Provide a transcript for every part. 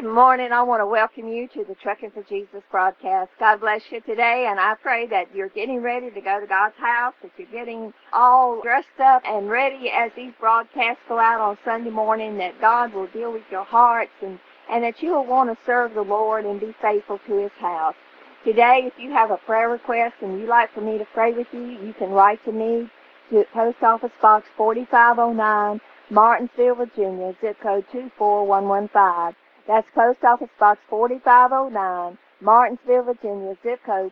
Good morning. I want to welcome you to the Trucking for Jesus broadcast. God bless you today, and I pray that you're getting ready to go to God's house, that you're getting all dressed up and ready as these broadcasts go out on Sunday morning, that God will deal with your hearts and that you will want to serve the Lord and be faithful to His house. Today, if you have a prayer request and you'd like for me to pray with you, you can write to me to Post Office Box 4509, Martinsville, Virginia, zip code 24115. That's Post Office Box 4509, Martinsville, Virginia, zip code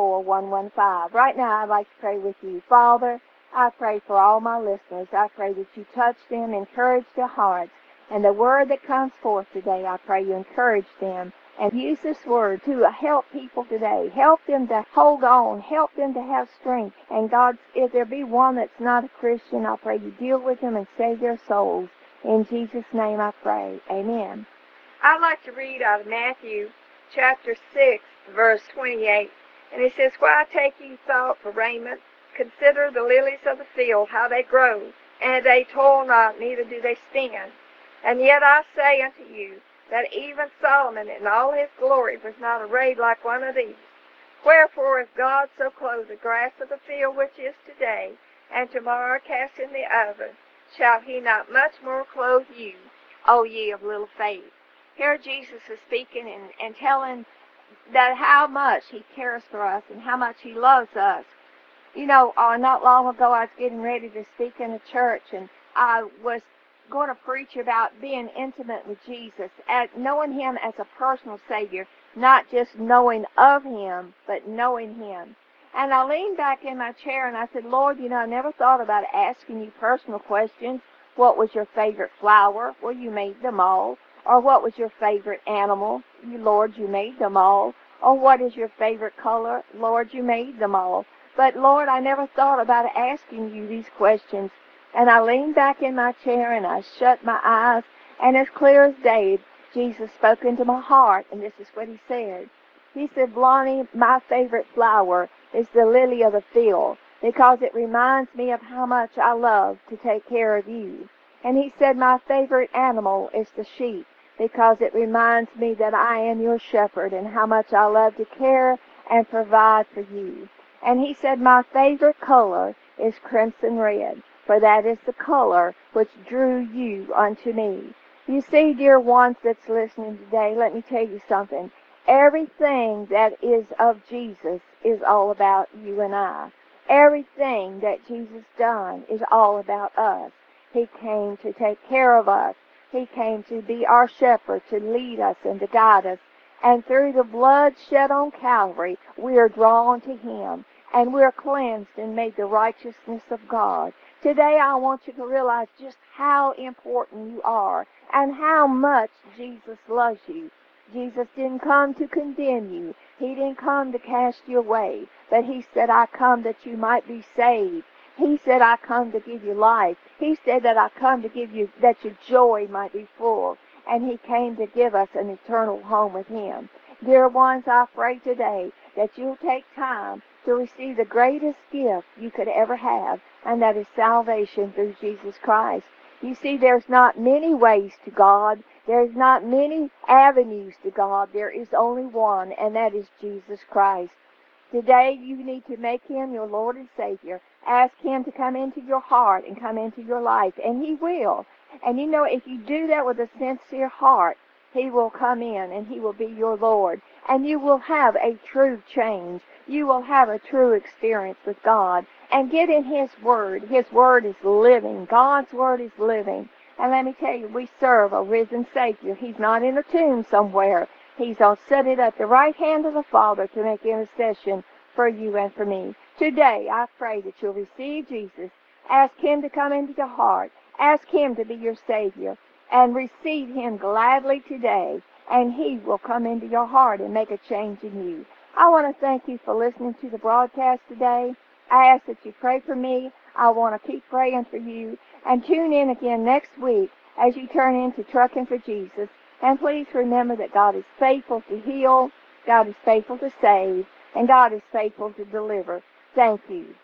24115. Right now, I'd like to pray with you. Father, I pray for all my listeners. I pray that you touch them, encourage their hearts. And the word that comes forth today, I pray you encourage them and use this word to help people today. Help them to hold on. Help them to have strength. And God, if there be one that's not a Christian, I pray you deal with them and save their souls. In Jesus' name I pray. Amen. I'd like to read out of Matthew chapter 6, verse 28. And it says, Why take ye thought for raiment? Consider the lilies of the field, how they grow, and they toil not, neither do they spin. And yet I say unto you, that even Solomon in all his glory was not arrayed like one of these. Wherefore, if God so clothe the grass of the field which is today, and tomorrow cast in the oven, shall he not much more clothe you, O ye of little faith? Here Jesus is speaking and telling that how much he cares for us and how much he loves us. You know, not long ago I was getting ready to speak in a church, and I was going to preach about being intimate with Jesus, at knowing him as a personal Savior, not just knowing of him, but knowing him. And I leaned back in my chair and I said, Lord, you know, I never thought about asking you personal questions. What was your favorite flower? Well, you made them all. Or what was your favorite animal? Lord, you made them all. Or what is your favorite color? Lord, you made them all. But Lord, I never thought about asking you these questions. And I leaned back in my chair and I shut my eyes, and as clear as day, Jesus spoke into my heart, and this is what he said. He said, Blondie, my favorite flower is the lily of the field, because it reminds me of how much I love to take care of you. And he said, my favorite animal is the sheep, because it reminds me that I am your shepherd and how much I love to care and provide for you. And he said, my favorite color is crimson red, for that is the color which drew you unto me. You see, dear ones that's listening today, let me tell you something. Everything that is of Jesus is all about you and I. Everything that Jesus done is all about us. He came to take care of us. He came to be our shepherd, to lead us and to guide us. And through the blood shed on Calvary, we are drawn to him, and we are cleansed and made the righteousness of God. Today I want you to realize just how important you are and how much Jesus loves you. Jesus didn't come to condemn you. He didn't come to cast you away. But he said, I come that you might be saved. He said, I come to give you life. He said that I come to give you, that your joy might be full. And he came to give us an eternal home with him. Dear ones, I pray today that you'll take time to receive the greatest gift you could ever have, and that is salvation through Jesus Christ. You see, there's not many ways to God. There's not many avenues to God. There is only one, and that is Jesus Christ. Today, you need to make him your Lord and Savior. Ask him to come into your heart and come into your life, and he will. And you know, if you do that with a sincere heart, he will come in and he will be your Lord. And you will have a true change. You will have a true experience with God. And get in his word. His word is living. God's word is living. And let me tell you, we serve a risen Savior. He's not in a tomb somewhere. He's seated at the right hand of the Father to make intercession for you and for me. Today, I pray that you'll receive Jesus. Ask him to come into your heart. Ask him to be your Savior. And receive him gladly today. And he will come into your heart and make a change in you. I want to thank you for listening to the broadcast today. I ask that you pray for me. I want to keep praying for you. And tune in again next week as you turn into Trucking for Jesus. And please remember that God is faithful to heal, God is faithful to save, and God is faithful to deliver. Thank you.